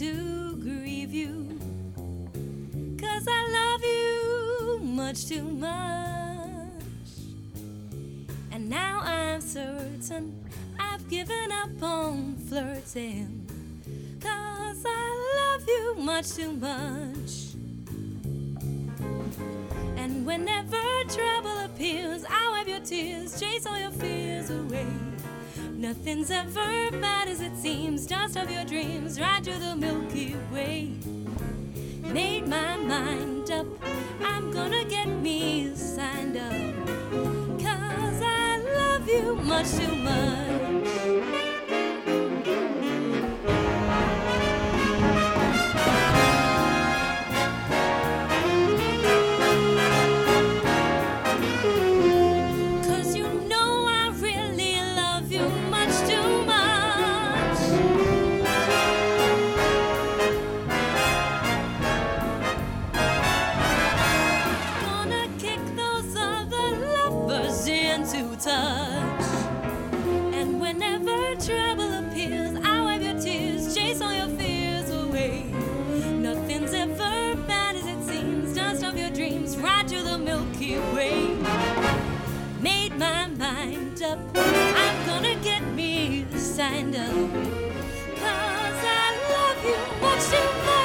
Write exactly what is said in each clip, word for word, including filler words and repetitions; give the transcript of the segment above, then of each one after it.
to grieve you, 'cause I love you much too much. And now I'm certain I've given up on flirting, 'cause I love you much too much. And whenever trouble appears, I'll wipe your tears, chase all your fears away. Nothing's ever bad as it seems, just of your dreams, right through the Milky Way. Made my mind up, I'm gonna get me signed up, 'cause I love you much too much. Touch. And whenever trouble appears, I'll wipe your tears, chase all your fears away. Nothing's ever bad as it seems, just of your dreams, right to the Milky Way. Made my mind up, I'm gonna get me signed up, 'cause I love you much too much.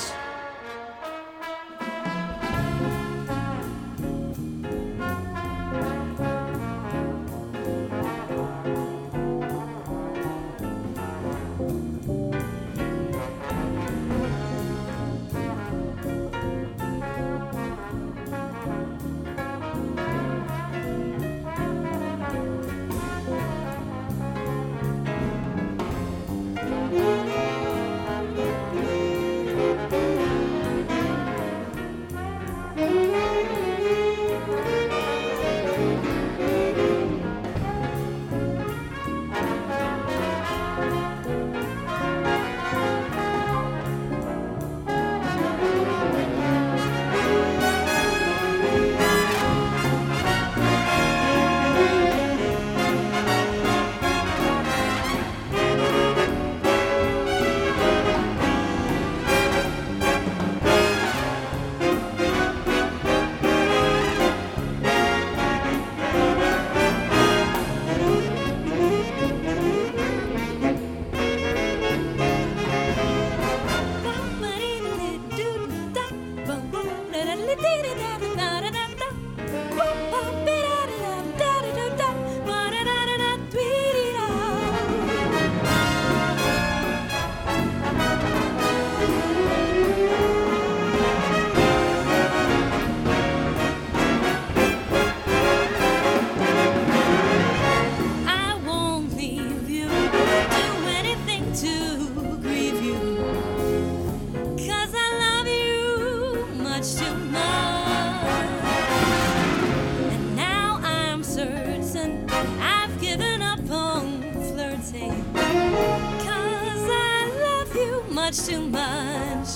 Much too much.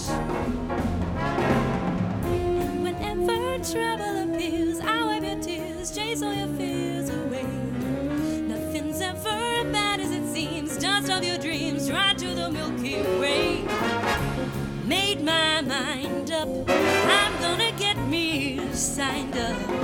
And whenever trouble appears, I'll wipe your tears, chase all your fears away. Nothing's ever bad as it seems, just of your dreams, right to the Milky Way. Made my mind up, I'm gonna get me signed up,